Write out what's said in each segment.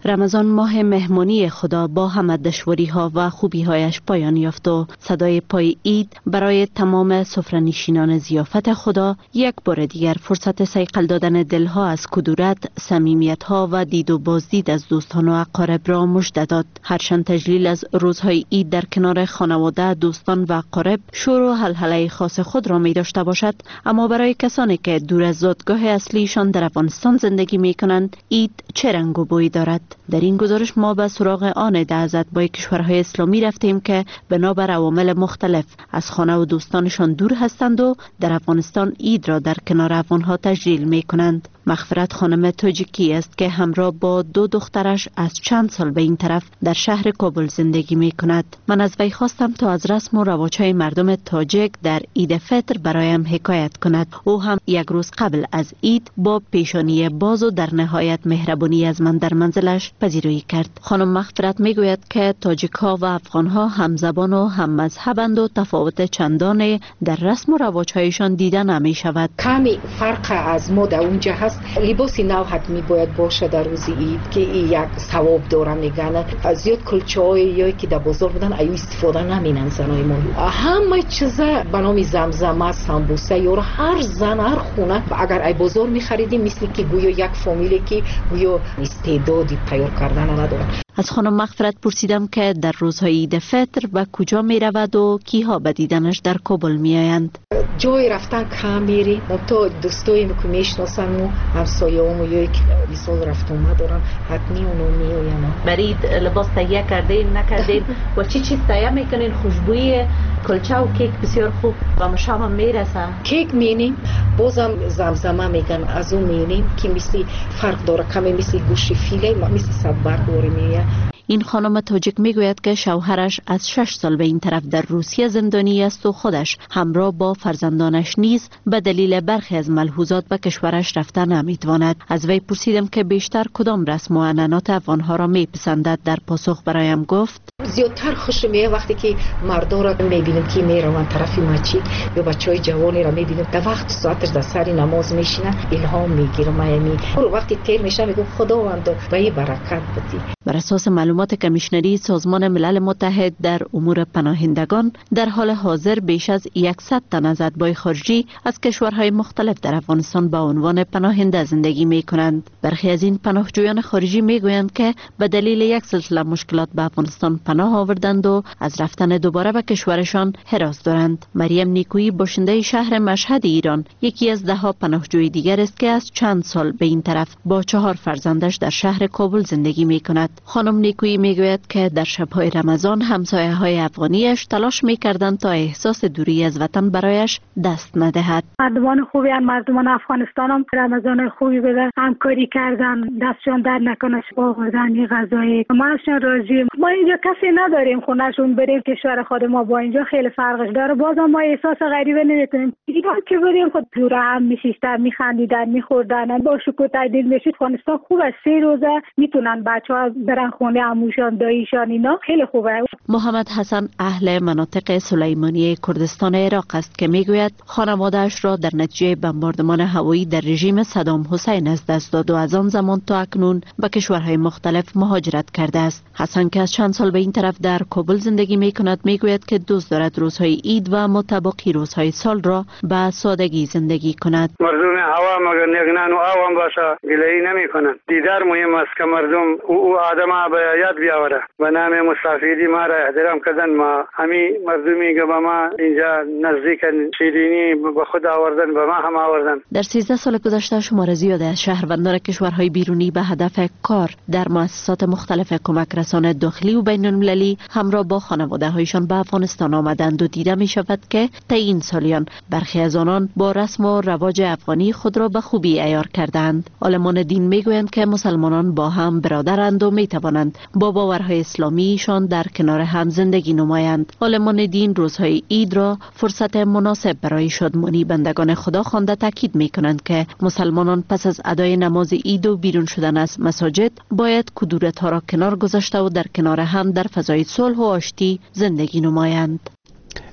رمضان ماه مهمانی خدا با همه دشواری ها و خوبی هایش پایان یافت و صدای پای عید برای تمام سفره‌نشینان ضیافت خدا یک بار دیگر فرصت صیقل دادن دلها از کدورت، صمیمیت ها و دید و بازدید از دوستان و اقارب را مژده داد. هرچند تجلیل از روزهای عید در کنار خانواده، دوستان و اقارب شور و هلهله خاص خود را می داشته باشد، اما برای کسانی که دور از زادگاه اصلیشان در افغانستان زندگی می کنند، عید چه رنگ و بویی دارد؟ در این گزارش ما به سراغ آن ده اتباع کشورهای اسلامی رفتیم که بنابر عوامل مختلف از خانه و دوستانشان دور هستند و در افغانستان عید را در کنار افغانها تجلیل می کنند. مغفرت خانم تاجیکی است که همراه با 2 دخترش از چند سال به این طرف در شهر کابل زندگی می کند. من از وی خواستم تا از رسم و رواج‌های مردم تاجیک در عید فطر برایم حکایت کند. او هم یک روز قبل از عید با پیشانی باز و در نهایت مهربانی از من در منزلش پذیرایی کرد. خانم مغفرت می گوید که تاجیک‌ها و افغان‌ها هم زبان و هم مذهبند و تفاوت چندان در رسم و رواج‌هایشان دیده نمی شود. کمی فرق از ما در اونجا هست. لباسی نو حتمی باید باشه در روز عید که یک ثواب داره میگن. زیاد کلچه‌های یا که در بازار بودن ایو استفاده نمینن زنای ما. همه چیزا به نام زمزمه، سمبوسه یا هر زن هر خونه اگر ای بازار می‌خریدیم مثل که گویا یک فامیلی که گویا استعدادی تیار کردن نداره. از خانم مغفرت پرسیدم که در روزهای عید فطر به کجا می رود و کیها به دیدنش در کابل می آیند. جای رفتن کم میری، تو دوستایی که میشناسن و همسایه‌ام یا یک مثال رفت اومد دارن حتمی اونو میآین. برید لباس تهیه کردین نکردین و چی چیز تهیه میکنین؟ خوشبوی کلچه و کیک بسیار خوب و مشام هم میرسه. کیک مینیم بازم زمزمه میگن از اون مینیم که مثل فرق داره کمی مثل گوشت فیله مثل صدبر دوری میه. این خانم تاجیک میگوید که شوهرش از 6 سال به این طرف در روسیه زندانی است و خودش همراه با فرزندانش نیز به دلیل برخی از ملحوظات به کشورش رفته نمیتواند. از وی پرسیدم که بیشتر کدام رسم و عنعنات افغانها را میپسندد. در پاسخ برایم گفت زیادتر خوش میه وقتی که مردا را میبینیم که میروند طرف مسجد یا بچهای جوانی را میبینیم در وقت ساعتش در سر نماز میشینن الهام میگیرم. وقتی تیر میشه میگم خداوند به برکت بدی. بر اساس معلومات کمیشنری سازمان ملل متحد در امور پناهندگان در حال حاضر بیش از 100 تن از اتباع خارجی از کشورهای مختلف در افغانستان به عنوان پناهنده زندگی می کنند. برخی از این پناهجویان خارجی می گویند که به دلیل یک سلسله مشکلات به افغانستان پناه آوردند و از رفتن دوباره به کشورشان هراس دارند. مریم نیکویی باشنده شهر مشهد ایران یکی از 10 پناهجوی دیگر است که از چند سال به این طرف با 4 فرزندش در شهر کابل زندگی می کند. خانم نیکویی میگوید که در شب‌های رمضان همسایه‌های افغانیش تلاش می‌کردند تا احساس دوری از وطن برایش دست ندهد. مردمان خوبی ان، مردمان افغانستان هم رمضان خوبی بده، همکاری کردن، دستشان در نکنه، آوردن غذای ما ازشان راضیم. ما اینجا کسی نداریم خونه‌شون بریم کشور خود ما با اینجا خیلی فرقش داره. بازم ما احساس غریبه نمی‌کنیم. ایران که بریم خود دور هم می‌شستن، می‌خندیدن، می‌خوردن، با شکر تعدیل میشید. افغانستان خوب است، 3 روزه میتونن بچه‌ها برن خونه عموشان داییشان، اینا خیلی خوبه. محمد حسن اهل مناطق سلیمانیه کردستان عراق است که میگوید خانواده‌اش را در نتیجه بمباردمان هوایی در رژیم صدام حسین از دست داد و از آن زمان تا اکنون به کشورهای مختلف مهاجرت کرده است. حسن که از چند سال به این طرف در کابل زندگی میکند میگوید که دوست دارد روزهای عید و متباقی روزهای سال را به سادگی زندگی کند. مردم هوا مگر نگنان و آوام باشه گله‌ای نمی‌کنند. دیدار مهم است که مردم او آدم به یاد بیاوره. به نام مسافری ما را احترام کردن. ما همین مردمی که به ما اینجا نزدیک شیرینی به خود آوردن، به ما هم آوردن. در 13 سال گذشته شمار زیادی از شهروندان کشورهای بیرونی به هدف کار در مؤسسات مختلف کمک رسانه داخلی و بین المللی همراه با خانواده‌هایشان به افغانستان آمدند و دیده می شود که طی این سالیان برخی از آنان با رسم و رواج افغانی خود را به خوبی عیار کردند. عالمان دین می گویند که مسلمانان با هم برادرند و می توانند با باورهای اسلامیشان در کنار هم زندگی نمایند. عالمان دین روزهای عید را فرصت مناسب برای شادمانی بندگان خدا خوانده تاکید می کنند که مسلمانان پس از ادای نماز عید و بیرون شدن از مساجد باید کدورت‌ها را کنار گذاشته و در کنار هم در فضای صلح و آشتی زندگی نمایند.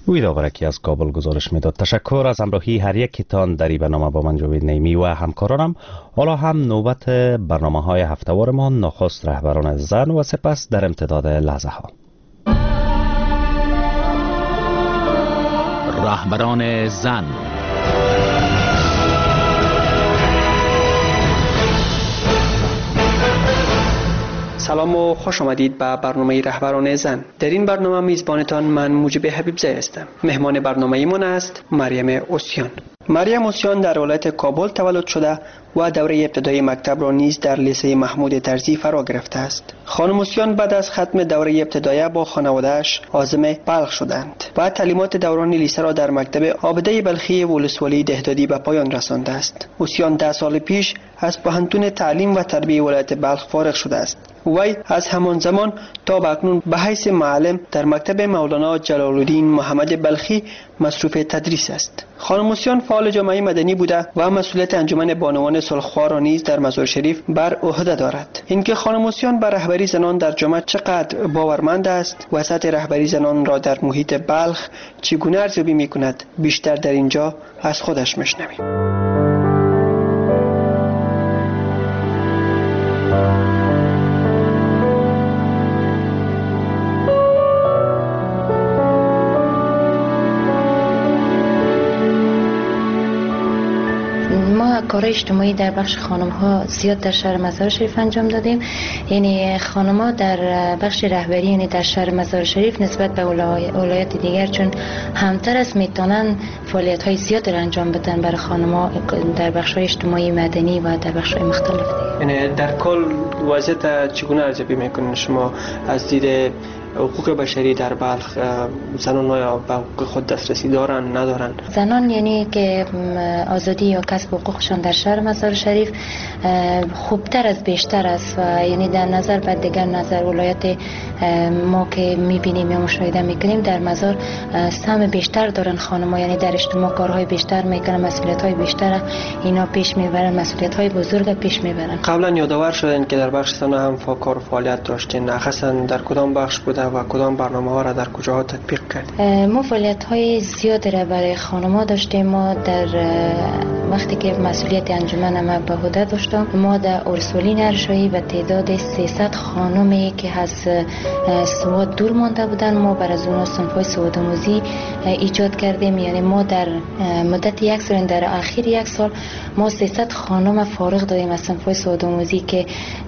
ویدا برکی از کابل گزارش میداد. تشکر از همراهی هر یکتان در این برنامه با من جاوید نیمی و همکارانم. حالا هم نوبت برنامه های هفته‌وارمان، نخست رهبران زن و سپس در امتداد لحظه ها. رهبران زن. سلام و خوش آمدید به برنامه رهبران زن. در این برنامه میزبانتان من موجب حبیبزاده هستم. مهمان برنامه ایمان است مریم اوسیان. مریم اوسیان در ولایت کابل تولد شده و دوره ابتدایی مکتب را نیز در لیسه محمود طرزی فرا گرفته است. خانم اوسیان بعد از ختم دوره ابتدایی با خانواده‌اش عازم بلخ شدند و تعلیمات دوران لیسه را در مکتب عابده بلخی ولسوالی دهدادی به پایان رسانده است. اوسیان 10 سال پیش از پوهنتون تعلیم و تربیه ولایت بلخ فارغ شده است. وی از همان زمان تا به اکنون به حیث معلم در مکتب مولانا جلال الدین محمد بلخی مصروف تدریس است. خانم اوسیان فعال جامعه مدنی بوده و مسئولیت انجمن بانوان صلح‌خواه را نیز در مزار شریف بر عهده دارد. اینکه خانم اوسیان بر رهبری زنان در جامعه چقدر باورمند است و سطح رهبری زنان را در محیط بلخ چگونه ارزیابی می‌کند، بیشتر در اینجا از خودش می‌شنویم. کار اجتماعی در بخش خانم ها زیاد در شهر مزار شریف انجام دادیم. یعنی خانم ها در بخش رهبری، یعنی در شهر مزار شریف نسبت به ولایات دیگر چون همتر است، میتونن فعالیت های زیاد را انجام بدن برای خانم ها در بخش های اجتماعی مدنی و در بخش های مختلف دیگر. یعنی در کل وضعیت چگونه ارزیابی میکنین شما از دید حقوق بشری در بلخ؟ زنان ها به حقوق خود دسترسی دارن ندارن؟ زنان یعنی که آزادی یا کسب حقوقشان در شهر مزار شریف خوبتر از بیشتر است و یعنی در نظر بعد دیگر نظر ولایت ما که میبینیم یا مشاهده میکنیم در مزار سهم بیشتر دارن خانم‌ها، یعنی در اجتماع کارهای بیشتر میکنن، مسئولیت های بیشتر اینا پیش میبرن، مسئولیت های بزرگ پیش میبرن. قبلا یادآور شدن که در بخش زنان هم کار و فعالیت داشتین، اخصا در کدام بخش بوده و کدام برنامه ها را در کجاها تطبیق کردید؟ ما فعالیت های زیادی را برای خانم‌ها داشتیم. ما در وقتی که مسئولیت انجمن ما به عهده داشتم، ما در ارسولی نرشایی و تعداد 300 خانمی که از سواد دور مانده بودن ما برای از اونها صنف‌های سواد آموزی ایجاد کردیم. یعنی ما در مدت یک سال، در اخیر یک سال ما 300 خانم فارغ دادیم از صنف‌های سواد آموزی که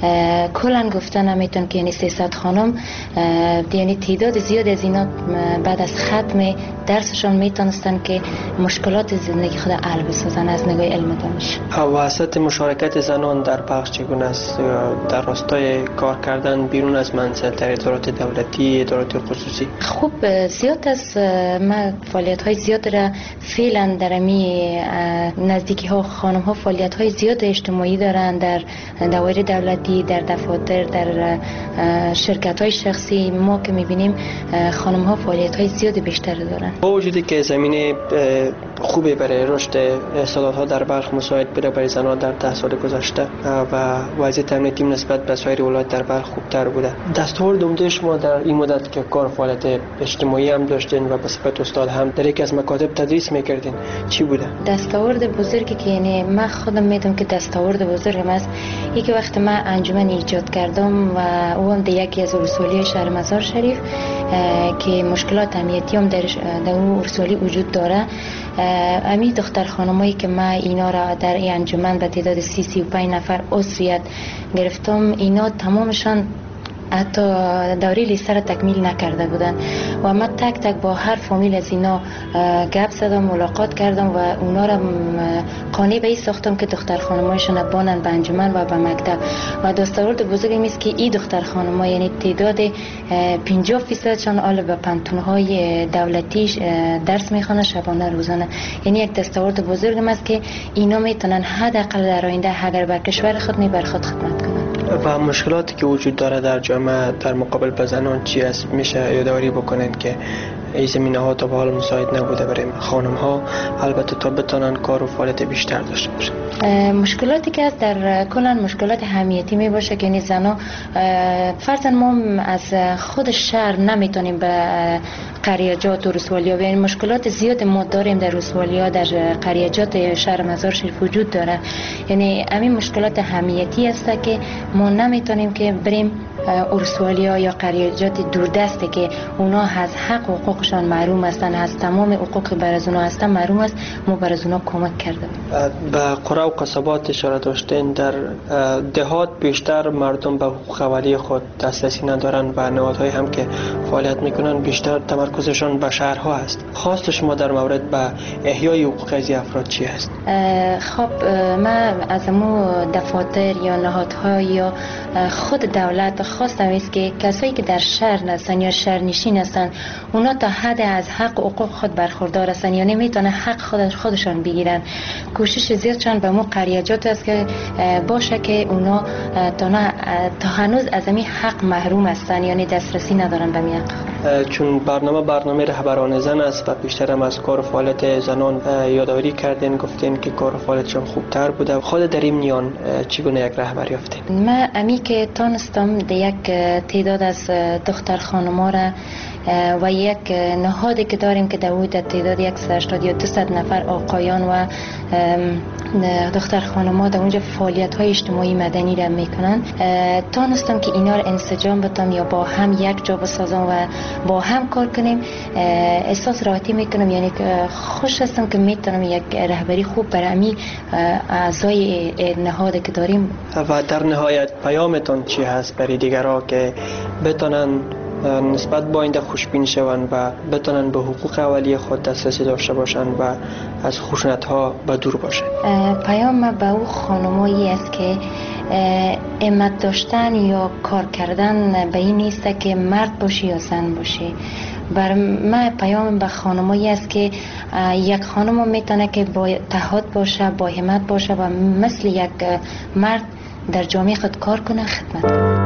کلا گفتن نمیتون که یعنی 300 خانم، یعنی تعداد زیاد از اینا بعد از ختم درسشان میتونستن که مشکلات زندگی خود حل بسازن از نگاه علم دانش. وسط مشارکت زنان در بخش چگونه است در راستای کار کردن بیرون از منزل در ادارات دولتی، ادارات خصوصی؟ خوب زیاد از ما فعالیت های زیاد را فعلا در می نزدیکی ها خانم ها فعالیت های زیاد اجتماعی دارن در دوایر دولتی، در دفاتر، در شرکت های شخصی. ما که میبینیم خانم ها فعالیت های زیاد بیشتر دارن. با وجودی که زمینه خوبی برای رشد اصالات ها در بلخ مساعد بوده برای زنان در 10 سال گذشته و وضعیت امنیتی نسبت به سایر ولایات در بلخ خوبتر بوده، دستاورد عمده شما در این مدت که کار فعالیت اجتماعی هم داشتین و به صفت استاد هم در یکی از مکاتب تدریس میکردین چی بوده؟ دستاورد بزرگی که یعنی من خودم میدونم که دستاورد بزرگم است این که وقتی من انجمن ایجاد کردم و اون یکی از اصولی شهر مزار شریف که مشکلات امنیتی هم در اون اصولی وجود داره، امی دختر خانمایی که من اینا را در این انجمن به تعداد 35 نفر عضویت گرفتم، اینا تمامشان حتی دوره لیسه را تکمیل نکرده بودن و من تک تک با هر فامیل از اینا گپ زدم، ملاقات کردم و اونا را قانع به این ساختم که دختر خانمایشان بانن به انجمن و به مکتب. و دستاورد بزرگی میست که این دختر خانم‌ها یعنی تعداد 50% شان آل به پانتون‌های دولتی درس میخوانن شبانه روزانه. یعنی یک دستاورد بزرگی است که اینا میتونن حداقل در آینده اگر بر کشور خود بر خود خدمت کنن. و مشکلاتی که وجود داره در جامعه در مقابل با زنان چی است؟ میشه یادآوری بکنن که این زمینه ها تا به حال مساعد نبوده برای خانم ها، البته تا بتونن کار و فعالیت بیشتر داشته باشن. مشکلاتی که در کلا مشکلات اهمیتی می باشه که این زنا فرضاً ما از خود شهر نمیتونیم به قریجات و رسوالی ها بیاین. مشکلات زیاد ما داریم در رسوالی ها، در قریجات شهر مزار شریف وجود داره. یعنی همین مشکلات اهمیتی است که ما نمیتونیم که بریم رسوالی ها یا قریجات دوردسته که اونا از حق و حقوقشان محروم هستن، از تمام حقوق بر از اونا هستن محروم است، ما بر از اونا کمک کرده. به قرى و قصبات اشاره داشتین. در دهات بیشتر مردم به حقوق اولیه خود دسترسی ندارن و نهادهایی هم که فعالیت میکنن بیشتر تمرکزشان به شهرها است. خواست شما در مورد به احیای حقوق از افراد چی است؟ خب من از امو دفاتر یا نهادها یا خود دولت خواستم است که کسایی که در شهر هستن یا شهرنشین هستن اونا تا حد از حق و حقوق خود برخوردار هستن، یعنی میتونه حق خودشان بگیرن. کوشش زیادشان به مو قریجات است که باشه که اونا تا هنوز از این حق محروم هستن، یعنی دسترسی ندارن به این حق. چون برنامه رهبران زن است و بیشتر هم از کار و فعالیت زنان یادآوری کردین، گفتین که کار و فعالیتشان خوبتر بوده. خود در این میان چگونه یک رهبر یافتین؟ من امی که تانستم یک تعداد از دختر خانما را و یک نهادی که داریم که در تعداد 180 یا 200 نفر آقایان و دختر خانما در اونجا فعالیت های اجتماعی مدنی را میکنن. تانستم که اینا را انسجام بدم یا با هم یک جا بسازم و با هم کار کنیم. احساس راحتی میکنم، یعنی خوش هستم که میتونم یک رهبری خوب برای امی اعضای نهادی که داریم. و در نهایت پیامتون چی هست برای دیگرها که بتونن نسبت با آینده خوشبین شوند و بتونن به حقوق اولیه خود دسترسی داشته باشند و از خشونت‌ها به دور باشند؟ پیام به او خانمایی است که همت داشتن یا کار کردن به این نیست که مرد باشی یا زن باشی. بر من پیام به خانمایی است که یک خانم میتونه که با اتحاد باشه، با همت باشه و مثل یک مرد در جامعه خود کار کنه، خدمت کنه.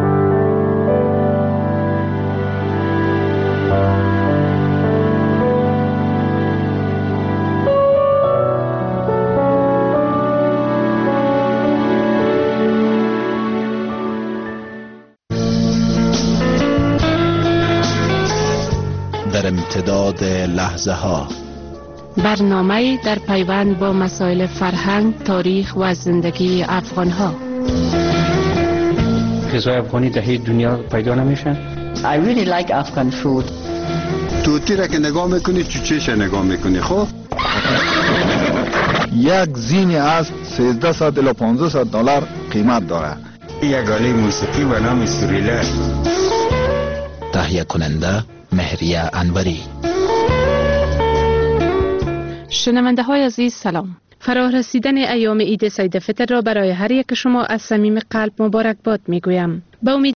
در امتداد لحظه ها، برنامه در پیوند با مسائل فرهنگ، تاریخ و زندگی افغان ها. غذای افغانی در هیچ دنیا پیدا نمیشن. I really like Afghan food. توتی را که نگاه میکنی چوچهش نگاه میکنی. خب یک زین از 1300 الی 1500 دلار قیمت داره. یک آله موسیقی به نام سوریله. تهیه کننده مهریه انوری. شنونده های عزیز سلام. فرا رسیدن ایام عید سید فطر را برای هر یک شما از صمیم قلب مبارکباد میگویم. با امید